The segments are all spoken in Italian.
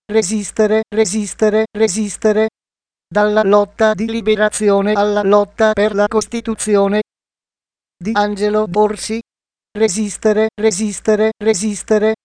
resistere, resistere, resistere. Dalla lotta di liberazione alla lotta per la Costituzione di Angelo Borsi. Resistere, resistere, resistere.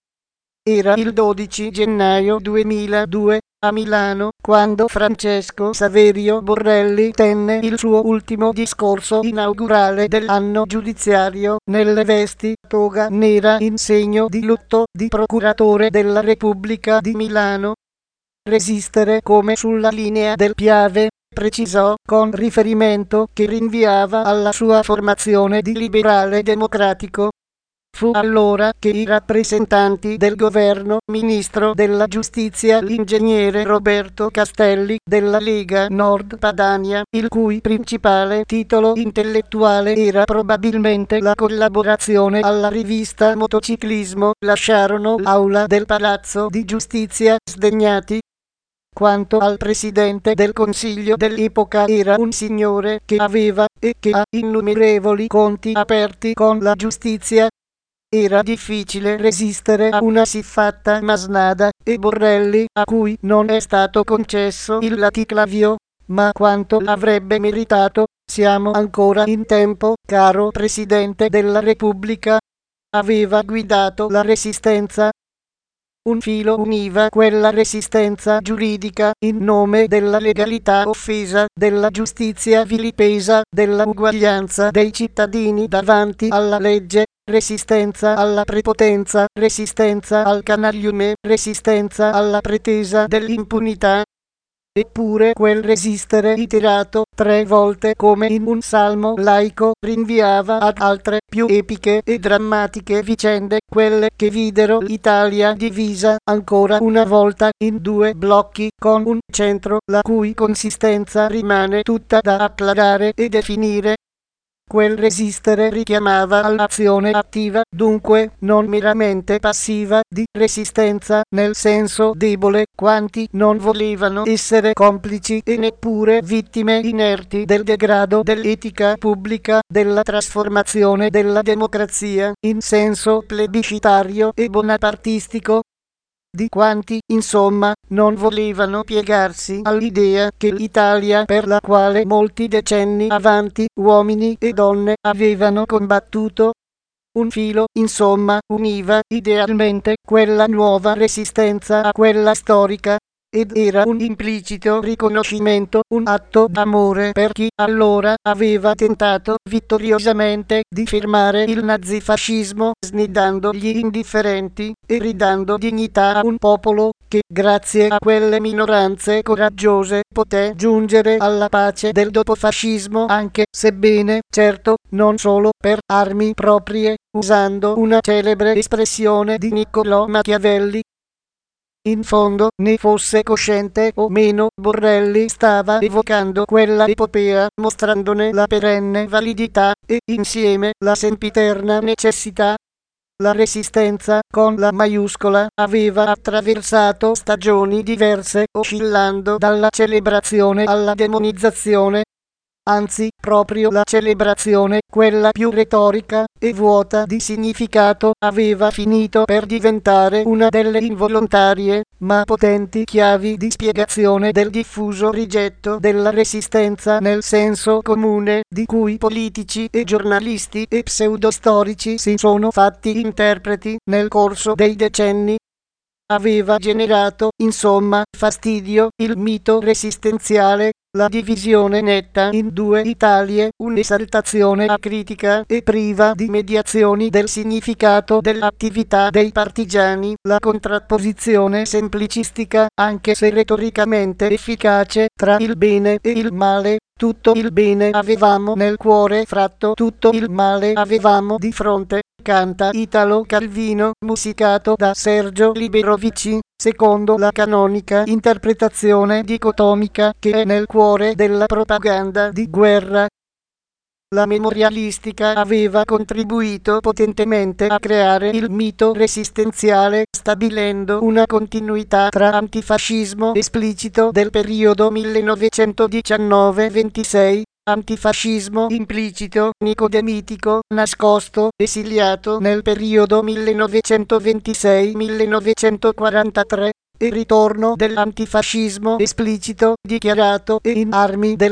Era il 12 gennaio 2002, a Milano, quando Francesco Saverio Borrelli tenne il suo ultimo discorso inaugurale dell'anno giudiziario, nelle vesti toga nera in segno di lutto di procuratore della Repubblica di Milano. Resistere come sulla linea del Piave, precisò, con riferimento che rinviava alla sua formazione di liberale democratico. Fu allora che i rappresentanti del governo, ministro della giustizia l'ingegnere Roberto Castelli della Lega Nord Padania, il cui principale titolo intellettuale era probabilmente la collaborazione alla rivista Motociclismo, lasciarono l'aula del Palazzo di Giustizia sdegnati. Quanto al presidente del Consiglio dell'epoca, era un signore che aveva e che ha innumerevoli conti aperti con la giustizia. Era difficile resistere a una siffatta masnada, e Borrelli, a cui non è stato concesso il laticlavio, ma quanto avrebbe meritato, siamo ancora in tempo, caro Presidente della Repubblica, aveva guidato la Resistenza. Un filo univa quella resistenza giuridica in nome della legalità offesa, della giustizia vilipesa, della uguaglianza dei cittadini davanti alla legge, resistenza alla prepotenza, resistenza al canagliume, resistenza alla pretesa dell'impunità. Eppure quel resistere iterato 3 volte come in un salmo laico rinviava ad altre più epiche e drammatiche vicende, quelle che videro l'Italia divisa ancora una volta in 2 blocchi, con un centro la cui consistenza rimane tutta da acclarare e definire. Quel resistere richiamava all'azione attiva, dunque non meramente passiva, di resistenza, nel senso debole, quanti non volevano essere complici e neppure vittime inerti del degrado dell'etica pubblica, della trasformazione della democrazia, in senso plebiscitario e bonapartistico. Di quanti, insomma, non volevano piegarsi all'idea che l'Italia per la quale molti decenni avanti uomini e donne avevano combattuto. Un filo, insomma, univa idealmente quella nuova resistenza a quella storica, ed era un implicito riconoscimento, un atto d'amore per chi allora aveva tentato vittoriosamente di fermare il nazifascismo, snidando gli indifferenti e ridando dignità a un popolo che, grazie a quelle minoranze coraggiose, poté giungere alla pace del dopofascismo, anche sebbene, certo, non solo per armi proprie, usando una celebre espressione di Niccolò Machiavelli. In fondo, ne fosse cosciente o meno, Borrelli stava evocando quella epopea, mostrandone la perenne validità e, insieme, la sempiterna necessità. La Resistenza, con la maiuscola, aveva attraversato stagioni diverse, oscillando dalla celebrazione alla demonizzazione. Anzi, proprio la celebrazione, quella più retorica e vuota di significato, aveva finito per diventare una delle involontarie, ma potenti chiavi di spiegazione del diffuso rigetto della Resistenza nel senso comune, di cui politici e giornalisti e pseudostorici si sono fatti interpreti nel corso dei decenni. Aveva generato, insomma, fastidio il mito resistenziale, la divisione netta in 2 Italie, un'esaltazione acritica e priva di mediazioni del significato dell'attività dei partigiani, la contrapposizione semplicistica, anche se retoricamente efficace, tra il bene e il male. Tutto il bene avevamo nel cuore fratto, tutto il male avevamo di fronte. Canta Italo Calvino, musicato da Sergio Liberovici, secondo la canonica interpretazione dicotomica che è nel cuore della propaganda di guerra. La memorialistica aveva contribuito potentemente a creare il mito resistenziale, stabilendo una continuità tra antifascismo esplicito del periodo 1919-26, antifascismo implicito, nicodemitico, nascosto, esiliato nel periodo 1926-1943, e ritorno dell'antifascismo esplicito, dichiarato e in armi del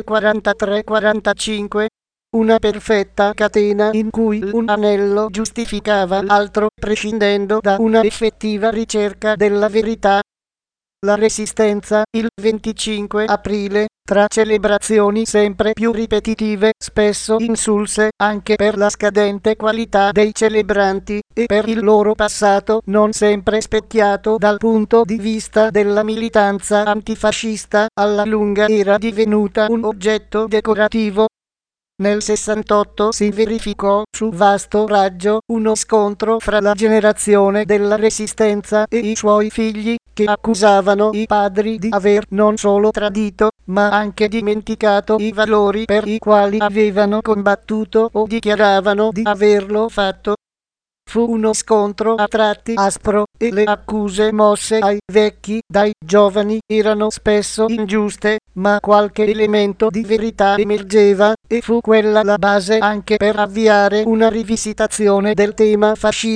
43-45. Una perfetta catena in cui un anello giustificava l'altro prescindendo da una effettiva ricerca della verità. La Resistenza, il 25 aprile, tra celebrazioni sempre più ripetitive, spesso insulse anche per la scadente qualità dei celebranti e per il loro passato non sempre specchiato dal punto di vista della militanza antifascista, alla lunga era divenuta un oggetto decorativo. Nel 68 si verificò su vasto raggio uno scontro fra la generazione della Resistenza e i suoi figli, che accusavano i padri di aver non solo tradito, ma anche dimenticato i valori per i quali avevano combattuto o dichiaravano di averlo fatto. Fu uno scontro a tratti aspro e le accuse mosse ai vecchi dai giovani erano spesso ingiuste, ma qualche elemento di verità emergeva e fu quella la base anche per avviare una rivisitazione del tema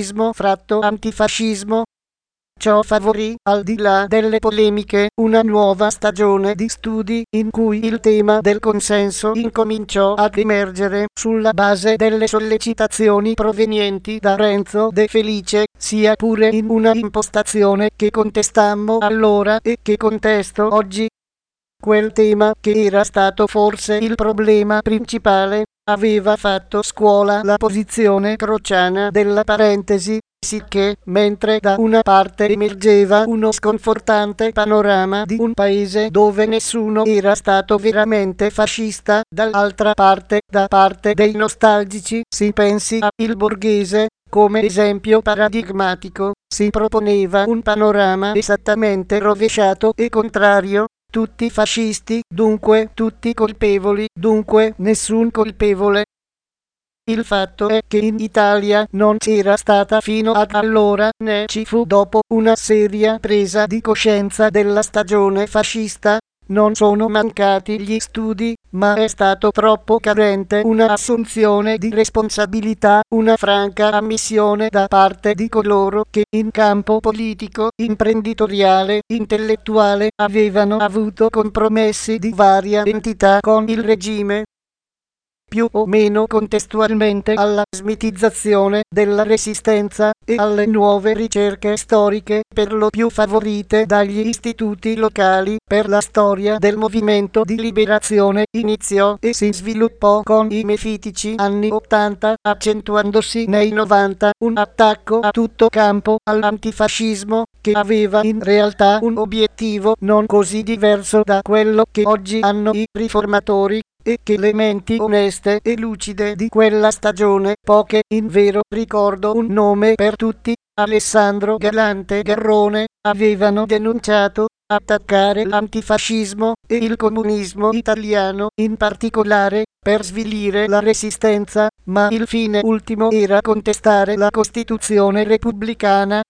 fascismo-antifascismo. Ciò favorì, al di là delle polemiche, una nuova stagione di studi in cui il tema del consenso incominciò ad emergere sulla base delle sollecitazioni provenienti da Renzo De Felice, sia pure in una impostazione che contestammo allora e che contesto oggi. Quel tema, che era stato forse il problema principale, aveva fatto scuola la posizione crociana della parentesi, sicché, mentre da una parte emergeva uno sconfortante panorama di un paese dove nessuno era stato veramente fascista, dall'altra parte, da parte dei nostalgici, si pensi a Il Borghese, come esempio paradigmatico, si proponeva un panorama esattamente rovesciato e contrario. Tutti fascisti, dunque tutti colpevoli, dunque nessun colpevole. Il fatto è che in Italia non c'era stata fino ad allora, né ci fu dopo, una seria presa di coscienza della stagione fascista. Non sono mancati gli studi, ma è stato troppo carente una assunzione di responsabilità, una franca ammissione da parte di coloro che in campo politico, imprenditoriale, intellettuale avevano avuto compromessi di varia entità con il regime. Più o meno contestualmente alla smitizzazione della Resistenza e alle nuove ricerche storiche, per lo più favorite dagli istituti locali per la storia del movimento di liberazione, iniziò e si sviluppò con i mefitici anni 80, accentuandosi nei 90 un attacco a tutto campo all'antifascismo, che aveva in realtà un obiettivo non così diverso da quello che oggi hanno i riformatori, e che le menti oneste e lucide di quella stagione, poche in vero, ricordo un nome per tutti, Alessandro Galante Garrone, avevano denunciato: attaccare l'antifascismo e il comunismo italiano in particolare, per svilire la Resistenza, ma il fine ultimo era contestare la Costituzione repubblicana.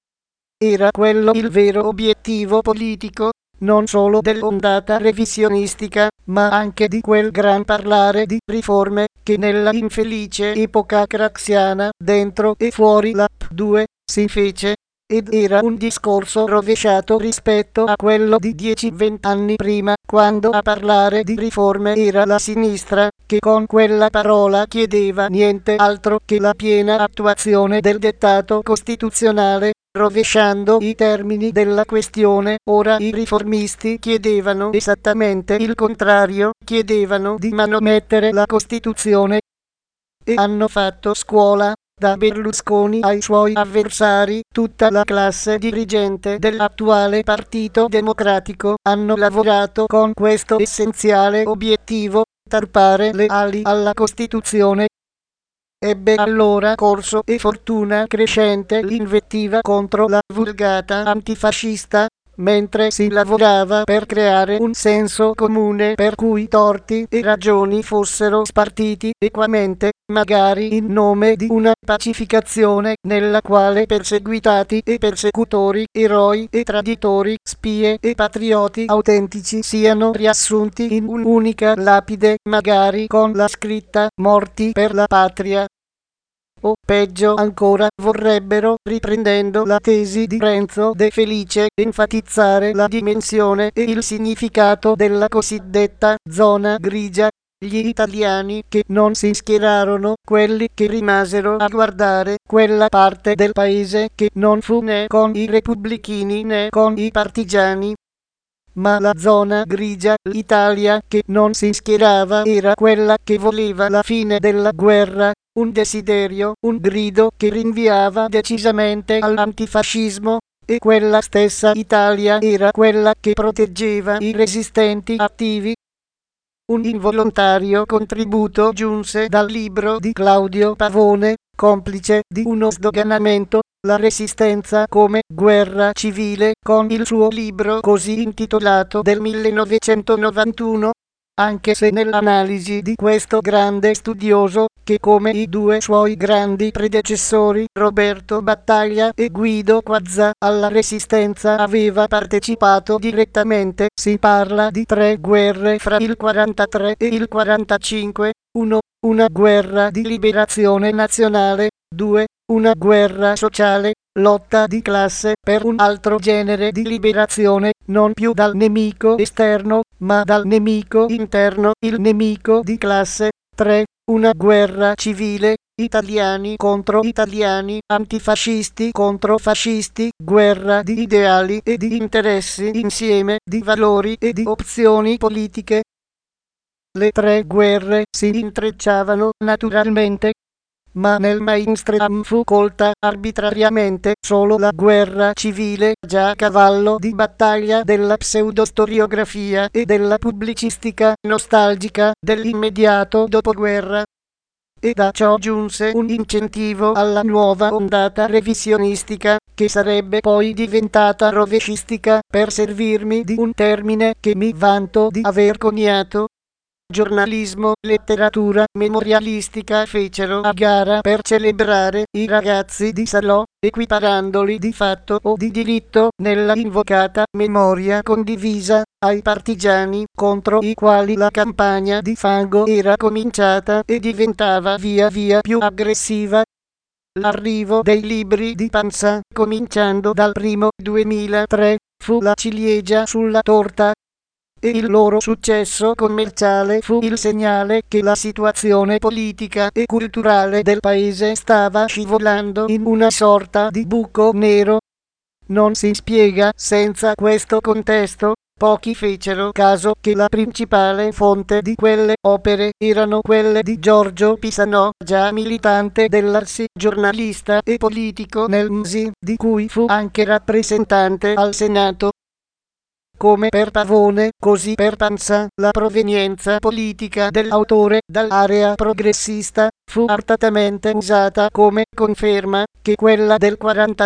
Era quello il vero obiettivo politico, non solo dell'ondata revisionistica, ma anche di quel gran parlare di riforme, che nella infelice epoca craxiana, dentro e fuori la P2, si fece, ed era un discorso rovesciato rispetto a quello di 10-20 anni prima, quando a parlare di riforme era la sinistra, che con quella parola chiedeva niente altro che la piena attuazione del dettato costituzionale. Rovesciando i termini della questione, ora i riformisti chiedevano esattamente il contrario, chiedevano di manomettere la Costituzione. E hanno fatto scuola, da Berlusconi ai suoi avversari, tutta la classe dirigente dell'attuale Partito Democratico, hanno lavorato con questo essenziale obiettivo: tarpare le ali alla Costituzione. Ebbe allora corso e fortuna crescente l'invettiva contro la vulgata antifascista, mentre si lavorava per creare un senso comune per cui torti e ragioni fossero spartiti equamente, magari in nome di una pacificazione nella quale perseguitati e persecutori, eroi e traditori, spie e patrioti autentici siano riassunti in un'unica lapide, magari con la scritta: morti per la patria. o peggio ancora vorrebbero, riprendendo la tesi di Renzo De Felice, enfatizzare la dimensione e il significato della cosiddetta zona grigia. Gli italiani che non si schierarono, quelli che rimasero a guardare quella parte del paese che non fu né con i repubblichini né con i partigiani, ma la zona grigia, l'Italia che non si schierava, era quella che voleva la fine della guerra, un desiderio, un grido che rinviava decisamente all'antifascismo, e quella stessa Italia era quella che proteggeva i resistenti attivi. Un involontario contributo giunse dal libro di Claudio Pavone, complice di uno sdoganamento, La Resistenza come guerra civile, con il suo libro così intitolato del 1991, anche se nell'analisi di questo grande studioso, che come i due suoi grandi predecessori, Roberto Battaglia e Guido Quazza, alla Resistenza aveva partecipato direttamente, si parla di 3 guerre fra il 43 e il 45, 1. Una guerra di liberazione nazionale, 2. Una guerra sociale, lotta di classe per un altro genere di liberazione, non più dal nemico esterno, ma dal nemico interno, il nemico di classe. 3. Una guerra civile, italiani contro italiani, antifascisti contro fascisti, guerra di ideali e di interessi insieme, di valori e di opzioni politiche. Le 3 guerre si intrecciavano naturalmente, ma nel mainstream fu colta arbitrariamente solo la guerra civile, già cavallo di battaglia della pseudostoriografia e della pubblicistica nostalgica dell'immediato dopoguerra. E da ciò giunse un incentivo alla nuova ondata revisionistica, che sarebbe poi diventata rovescistica, per servirmi di un termine che mi vanto di aver coniato. Giornalismo, letteratura memorialistica fecero a gara per celebrare i ragazzi di Salò, equiparandoli di fatto o di diritto nella invocata memoria condivisa ai partigiani, contro i quali la campagna di fango era cominciata e diventava via via più aggressiva. L'arrivo dei libri di Pansa, cominciando dal primo 2003, fu la ciliegia sulla torta, e il loro successo commerciale fu il segnale che la situazione politica e culturale del paese stava scivolando in una sorta di buco nero. Non si spiega senza questo contesto. Pochi fecero caso che la principale fonte di quelle opere erano quelle di Giorgio Pisanò, già militante dell'Arsi, giornalista e politico nel MSI, di cui fu anche rappresentante al Senato. Come per Pavone, così per Pansa, la provenienza politica dell'autore dall'area progressista fu artatamente usata come conferma che quella del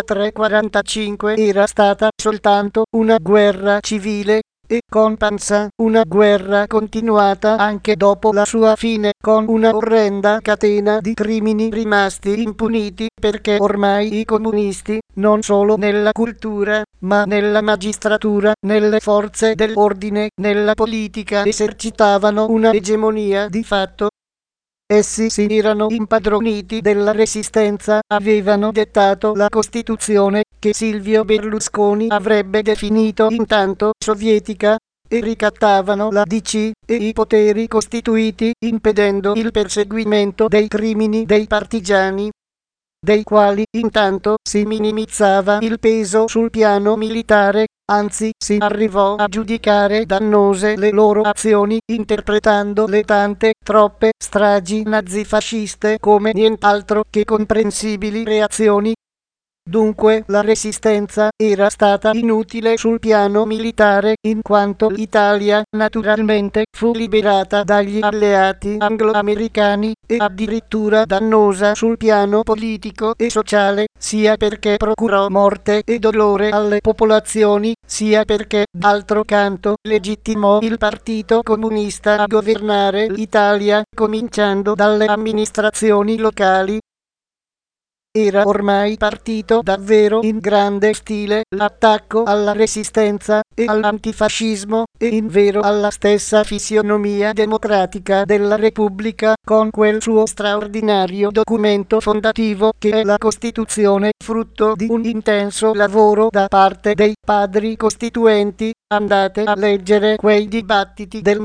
43-45 era stata soltanto una guerra civile, e con Pansa una guerra continuata anche dopo la sua fine, con una orrenda catena di crimini rimasti impuniti, perché ormai i comunisti, non solo nella cultura, ma nella magistratura, nelle forze dell'ordine, nella politica, esercitavano una egemonia di fatto. Essi si erano impadroniti della Resistenza, avevano dettato la Costituzione, che Silvio Berlusconi avrebbe definito intanto sovietica, e ricattavano la DC e i poteri costituiti, impedendo il perseguimento dei crimini dei partigiani, dei quali intanto si minimizzava il peso sul piano militare, anzi si arrivò a giudicare dannose le loro azioni, interpretando le tante, troppe stragi nazifasciste come nient'altro che comprensibili reazioni. Dunque la Resistenza era stata inutile sul piano militare, in quanto l'Italia naturalmente fu liberata dagli alleati anglo-americani, e addirittura dannosa sul piano politico e sociale, sia perché procurò morte e dolore alle popolazioni, sia perché, d'altro canto, legittimò il Partito Comunista a governare l'Italia, cominciando dalle amministrazioni locali. Era ormai partito davvero in grande stile l'attacco alla resistenza e all'antifascismo e in vero alla stessa fisionomia democratica della Repubblica, con quel suo straordinario documento fondativo che è la Costituzione, frutto di un intenso lavoro da parte dei padri costituenti. Andate a leggere quei dibattiti del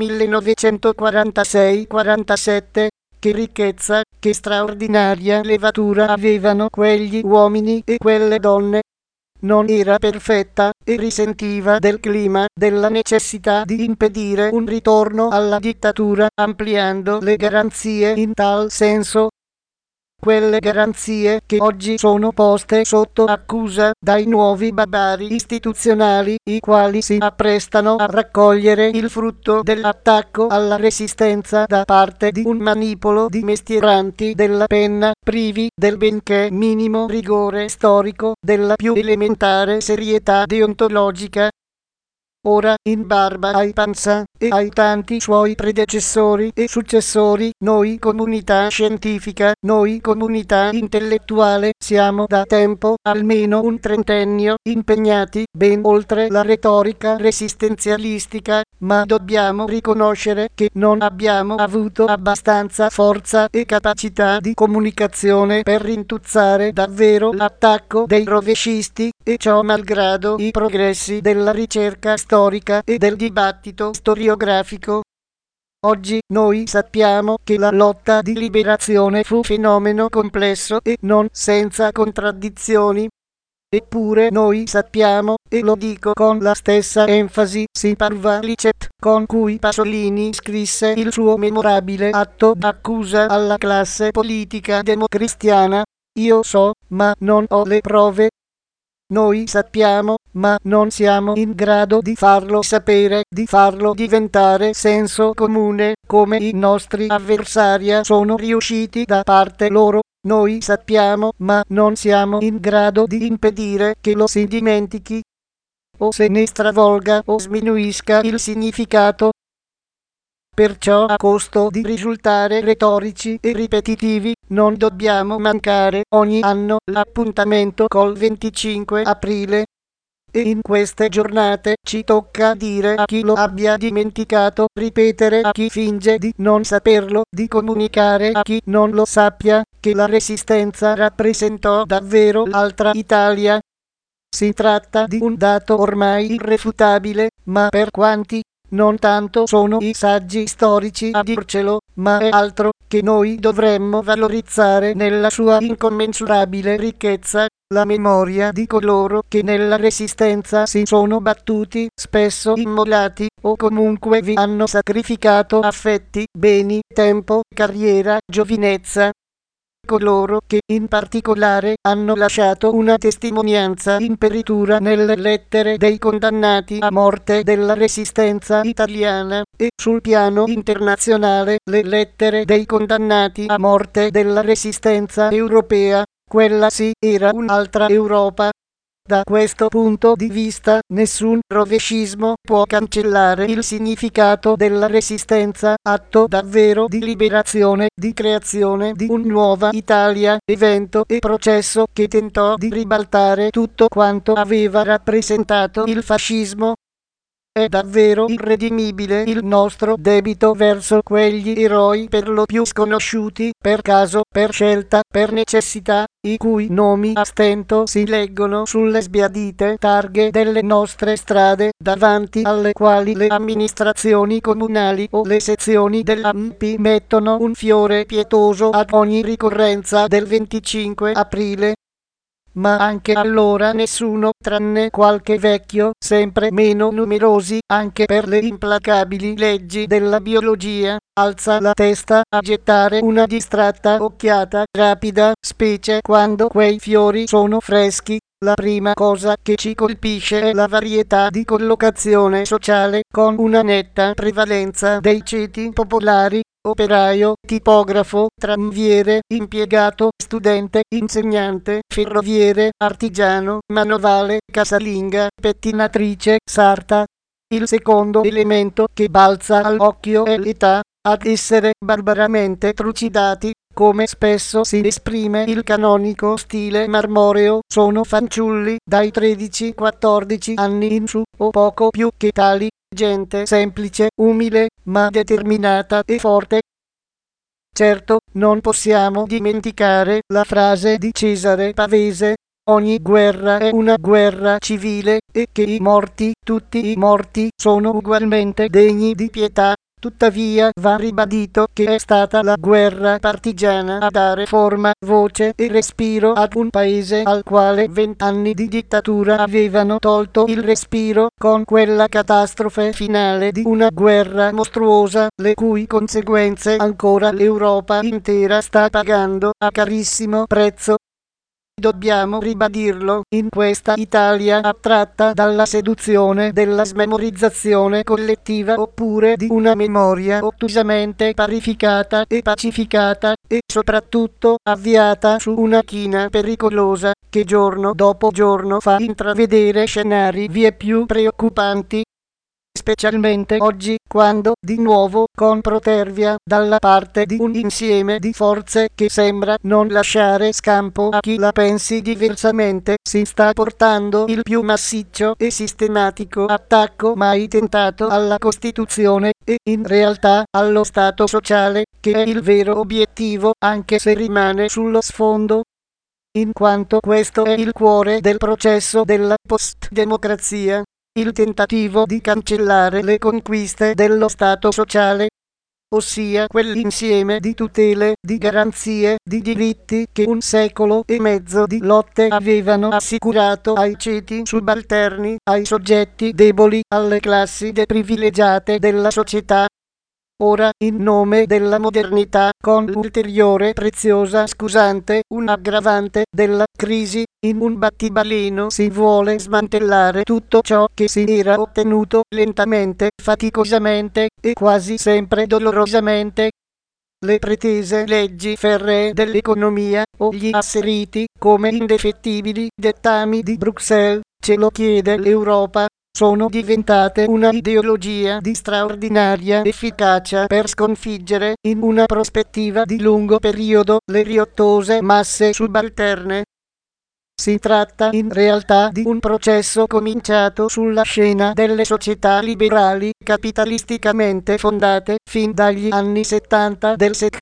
1946-47. Che ricchezza, che straordinaria levatura avevano quegli uomini e quelle donne. Non era perfetta e risentiva del clima, della necessità di impedire un ritorno alla dittatura, ampliando le garanzie in tal senso. Quelle garanzie che oggi sono poste sotto accusa dai nuovi barbari istituzionali, i quali si apprestano a raccogliere il frutto dell'attacco alla resistenza da parte di un manipolo di mestieranti della penna, privi del benché minimo rigore storico, della più elementare serietà deontologica. Ora, in barba ai Pansa e ai tanti suoi predecessori e successori, noi comunità scientifica, noi comunità intellettuale, siamo da tempo, almeno un trentennio, impegnati ben oltre la retorica resistenzialistica, ma dobbiamo riconoscere che non abbiamo avuto abbastanza forza e capacità di comunicazione per rintuzzare davvero l'attacco dei rovescisti, e ciò malgrado i progressi della ricerca storica e del dibattito storiografico. Oggi noi sappiamo che la lotta di liberazione fu fenomeno complesso e non senza contraddizioni. Eppure noi sappiamo, e lo dico con la stessa enfasi sin parva licet con cui Pasolini scrisse il suo memorabile atto d'accusa alla classe politica democristiana, io so, ma non ho le prove. Noi sappiamo, ma non siamo in grado di farlo sapere, di farlo diventare senso comune, come i nostri avversari sono riusciti da parte loro. Noi sappiamo, ma non siamo in grado di impedire che lo si dimentichi, o se ne stravolga o sminuisca il significato. Perciò, a costo di risultare retorici e ripetitivi, non dobbiamo mancare ogni anno l'appuntamento col 25 aprile. E in queste giornate ci tocca dire a chi lo abbia dimenticato, ripetere a chi finge di non saperlo, di comunicare a chi non lo sappia, che la Resistenza rappresentò davvero l'altra Italia. Si tratta di un dato ormai irrefutabile, ma per quanti? Non tanto sono i saggi storici a dircelo, ma è altro che noi dovremmo valorizzare nella sua incommensurabile ricchezza, la memoria di coloro che nella Resistenza si sono battuti, spesso immolati, o comunque vi hanno sacrificato affetti, beni, tempo, carriera, giovinezza. Coloro che in particolare hanno lasciato una testimonianza imperitura nelle lettere dei condannati a morte della Resistenza italiana, e sul piano internazionale le lettere dei condannati a morte della Resistenza europea. Quella sì era un'altra Europa. Da questo punto di vista nessun rovescismo può cancellare il significato della Resistenza, atto davvero di liberazione, di creazione di una nuova Italia, evento e processo che tentò di ribaltare tutto quanto aveva rappresentato il fascismo. È davvero irredimibile il nostro debito verso quegli eroi per lo più sconosciuti, per caso, per scelta, per necessità, i cui nomi a stento si leggono sulle sbiadite targhe delle nostre strade, davanti alle quali le amministrazioni comunali o le sezioni dell'ANPI mettono un fiore pietoso ad ogni ricorrenza del 25 aprile. Ma anche allora nessuno, tranne qualche vecchio, sempre meno numerosi anche per le implacabili leggi della biologia, alza la testa a gettare una distratta occhiata rapida, specie quando quei fiori sono freschi. La prima cosa che ci colpisce è la varietà di collocazione sociale, con una netta prevalenza dei ceti popolari. Operaio, tipografo, tramviere, impiegato, studente, insegnante, ferroviere, artigiano, manovale, casalinga, pettinatrice, sarta. Il secondo elemento che balza all'occhio è l'età, ad essere barbaramente trucidati, come spesso si esprime il canonico stile marmoreo, sono fanciulli dai 13-14 anni in su o poco più che tali, gente semplice, umile, ma determinata e forte. Certo, non possiamo dimenticare la frase di Cesare Pavese: ogni guerra è una guerra civile, e che i morti, tutti i morti, sono ugualmente degni di pietà. Tuttavia va ribadito che è stata la guerra partigiana a dare forma, voce e respiro ad un paese al quale 20 anni di dittatura avevano tolto il respiro, con quella catastrofe finale di una guerra mostruosa, le cui conseguenze ancora l'Europa intera sta pagando a carissimo prezzo. Dobbiamo ribadirlo, in questa Italia attratta dalla seduzione della smemorizzazione collettiva oppure di una memoria ottusamente parificata e pacificata, e soprattutto avviata su una china pericolosa, che giorno dopo giorno fa intravedere scenari vie più preoccupanti. Specialmente oggi, quando, di nuovo, con protervia, dalla parte di un insieme di forze che sembra non lasciare scampo a chi la pensi diversamente, si sta portando il più massiccio e sistematico attacco mai tentato alla Costituzione, e in realtà allo Stato sociale, che è il vero obiettivo, anche se rimane sullo sfondo, in quanto questo è il cuore del processo della post-democrazia. Il tentativo di cancellare le conquiste dello Stato sociale, ossia quell'insieme di tutele, di garanzie, di diritti che un secolo e mezzo di lotte avevano assicurato ai ceti subalterni, ai soggetti deboli, alle classi deprivilegiate della società. Ora, in nome della modernità, con l'ulteriore preziosa scusante, un aggravante della crisi, in un battibaleno si vuole smantellare tutto ciò che si era ottenuto lentamente, faticosamente e quasi sempre dolorosamente. Le pretese leggi ferree dell'economia, o gli asseriti come indefettibili dettami di Bruxelles, ce lo chiede l'Europa, sono diventate una ideologia di straordinaria efficacia per sconfiggere, in una prospettiva di lungo periodo, le riottose masse subalterne. Si tratta in realtà di un processo cominciato sulla scena delle società liberali capitalisticamente fondate fin dagli anni 70 del secolo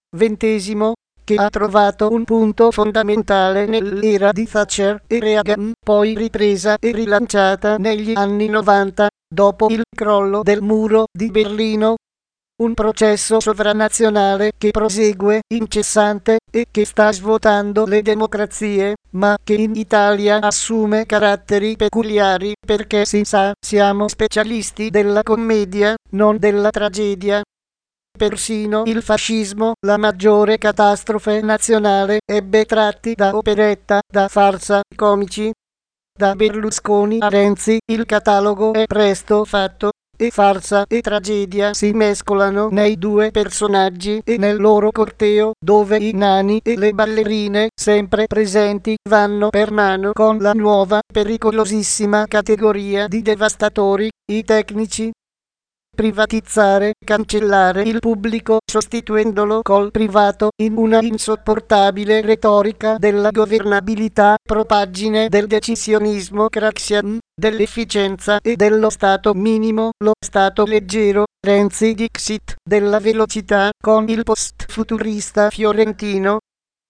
XX, che ha trovato un punto fondamentale nell'era di Thatcher e Reagan, poi ripresa e rilanciata negli anni 90, dopo il crollo del muro di Berlino. Un processo sovranazionale che prosegue incessante e che sta svuotando le democrazie, ma che in Italia assume caratteri peculiari perché si sa, siamo specialisti della commedia, non della tragedia. Persino il fascismo, la maggiore catastrofe nazionale, ebbe tratti da operetta, da farsa, comici. Da Berlusconi a Renzi il catalogo è presto fatto, e farsa e tragedia si mescolano nei due personaggi e nel loro corteo, dove i nani e le ballerine, sempre presenti, vanno per mano con la nuova, pericolosissima categoria di devastatori, i tecnici. Privatizzare, cancellare il pubblico sostituendolo col privato in una insopportabile retorica della governabilità, propaggine del decisionismo craxian, dell'efficienza e dello stato minimo, lo stato leggero, Renzi Dixit, della velocità, con il post-futurista fiorentino.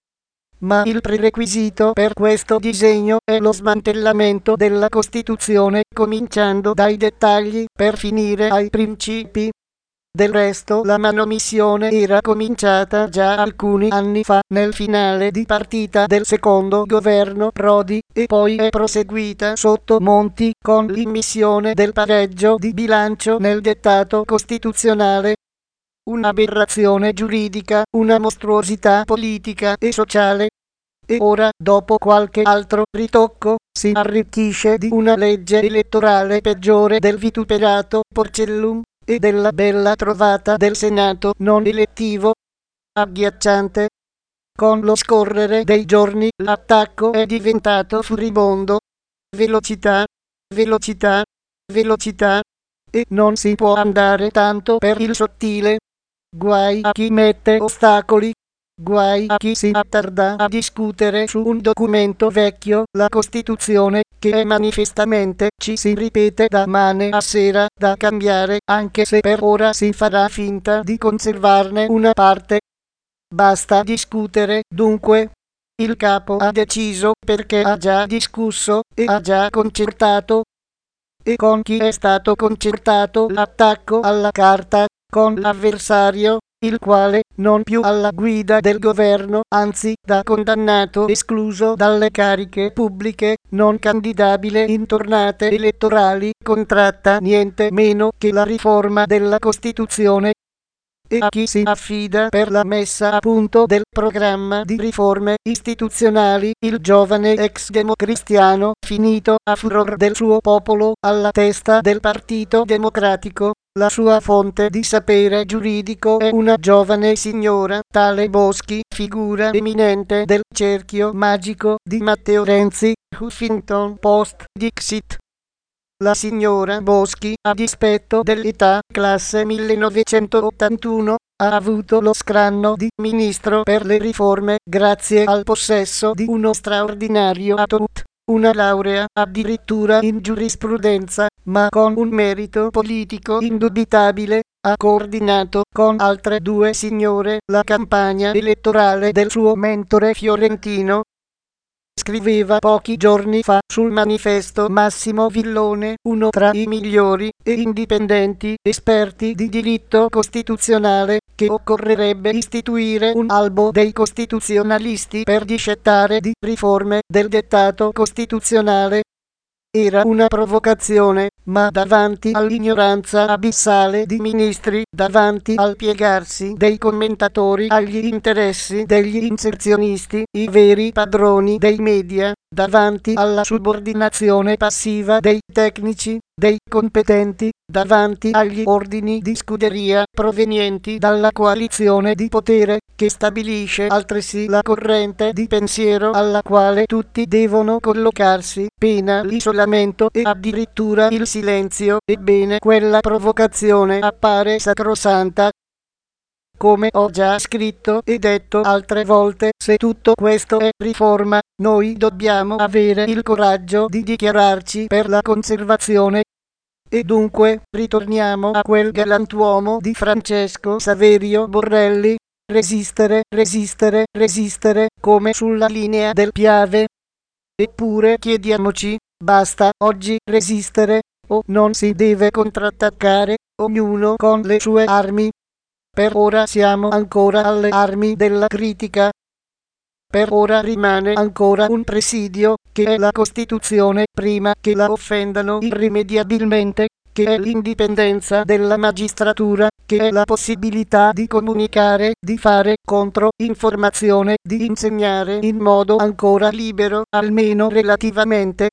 Ma il prerequisito per questo disegno è lo smantellamento della Costituzione, cominciando dai dettagli per finire ai principi. Del resto la manomissione era cominciata già alcuni anni fa, nel finale di partita del secondo governo Prodi, e poi è proseguita sotto Monti, con l'immissione del pareggio di bilancio nel dettato costituzionale. Un'aberrazione giuridica, una mostruosità politica e sociale. E ora, dopo qualche altro ritocco, si arricchisce di una legge elettorale peggiore del vituperato Porcellum e della bella trovata del Senato non elettivo. Agghiacciante. Con lo scorrere dei giorni l'attacco è diventato furibondo. Velocità, velocità, velocità. E non si può andare tanto per il sottile. Guai a chi mette ostacoli. Guai a chi si attarda a discutere su un documento vecchio, la Costituzione, che manifestamente ci si ripete da mane a sera, da cambiare, anche se per ora si farà finta di conservarne una parte. Basta discutere, dunque. Il capo ha deciso perché ha già discusso e ha già concertato. E con chi è stato concertato l'attacco alla Carta? Con l'avversario, il quale, non più alla guida del governo, anzi da condannato escluso dalle cariche pubbliche, non candidabile in tornate elettorali, contratta niente meno che la riforma della Costituzione. E a chi si affida per la messa a punto del programma di riforme istituzionali, il giovane ex democristiano, finito a furor del suo popolo, alla testa del Partito Democratico. La sua fonte di sapere giuridico è una giovane signora, tale Boschi, figura eminente del cerchio magico di Matteo Renzi, Huffington Post, Dixit. La signora Boschi, a dispetto dell'età, classe 1981, ha avuto lo scranno di ministro per le riforme grazie al possesso di uno straordinario atut, una laurea addirittura in giurisprudenza, ma con un merito politico indubitabile. Ha coordinato con altre due signore la campagna elettorale del suo mentore fiorentino. Scriveva pochi giorni fa sul Manifesto Massimo Villone, uno tra i migliori e indipendenti esperti di diritto costituzionale, che occorrerebbe istituire un albo dei costituzionalisti per discettare di riforme del dettato costituzionale. Era una provocazione, ma davanti all'ignoranza abissale di ministri, davanti al piegarsi dei commentatori agli interessi degli inserzionisti, i veri padroni dei media, davanti alla subordinazione passiva dei tecnici, dei competenti, davanti agli ordini di scuderia provenienti dalla coalizione di potere, che stabilisce altresì la corrente di pensiero alla quale tutti devono collocarsi, pena l'isolamento e addirittura il silenzio. Ebbene, quella provocazione appare sacrosanta. Come ho già scritto e detto altre volte, se tutto questo è riforma, noi dobbiamo avere il coraggio di dichiararci per la conservazione. E dunque, ritorniamo a quel galantuomo di Francesco Saverio Borrelli. Resistere, resistere, resistere, come sulla linea del Piave. Eppure chiediamoci, basta oggi resistere, o non si deve contrattaccare, ognuno con le sue armi? Per ora siamo ancora alle armi della critica. Per ora rimane ancora un presidio, che è la Costituzione, prima che la offendano irrimediabilmente, che è l'indipendenza della magistratura, che è la possibilità di comunicare, di fare controinformazione, di insegnare in modo ancora libero, almeno relativamente.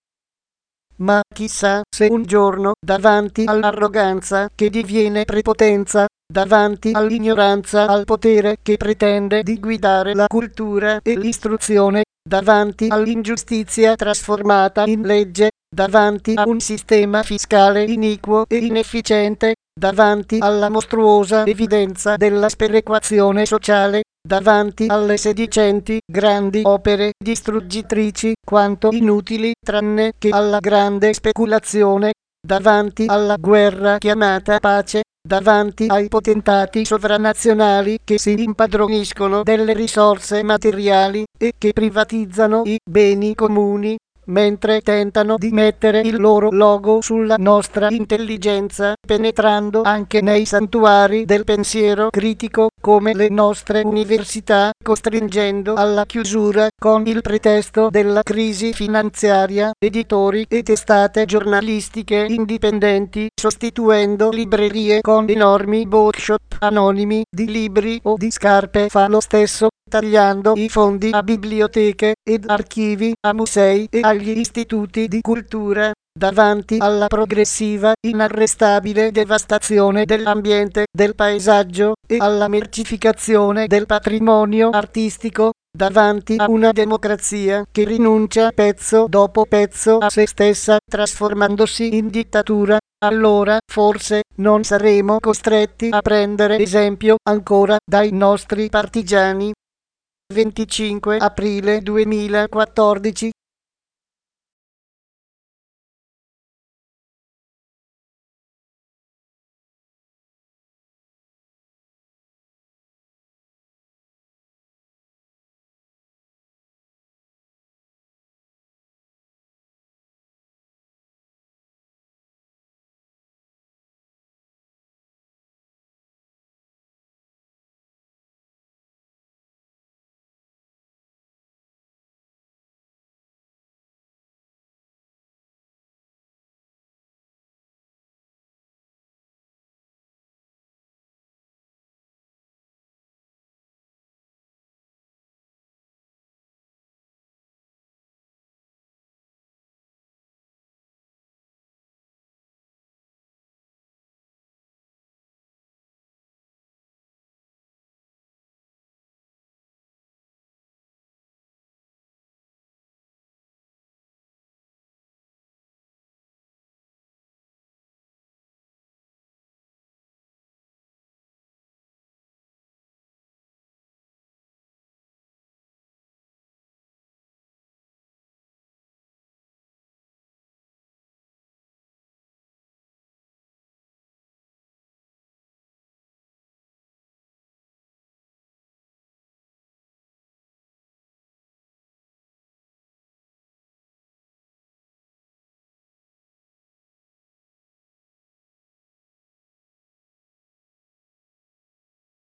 Ma chissà se un giorno, davanti all'arroganza che diviene prepotenza, davanti all'ignoranza al potere che pretende di guidare la cultura e l'istruzione, davanti all'ingiustizia trasformata in legge, davanti a un sistema fiscale iniquo e inefficiente, davanti alla mostruosa evidenza della sperequazione sociale, davanti alle sedicenti grandi opere distruggitrici quanto inutili tranne che alla grande speculazione, davanti alla guerra chiamata pace, davanti ai potentati sovranazionali che si impadroniscono delle risorse materiali e che privatizzano i beni comuni, mentre tentano di mettere il loro logo sulla nostra intelligenza, penetrando anche nei santuari del pensiero critico, come le nostre università, costringendo alla chiusura, con il pretesto della crisi finanziaria, editori e testate giornalistiche indipendenti, sostituendo librerie con enormi bookshop anonimi di libri o di scarpe. Fa lo stesso, tagliando i fondi a biblioteche ed archivi, a musei e agli istituti di cultura, davanti alla progressiva, inarrestabile devastazione dell'ambiente, del paesaggio e alla mercificazione del patrimonio artistico, davanti a una democrazia che rinuncia pezzo dopo pezzo a se stessa, trasformandosi in dittatura. Allora, forse, non saremo costretti a prendere esempio ancora dai nostri partigiani. 25 aprile 2014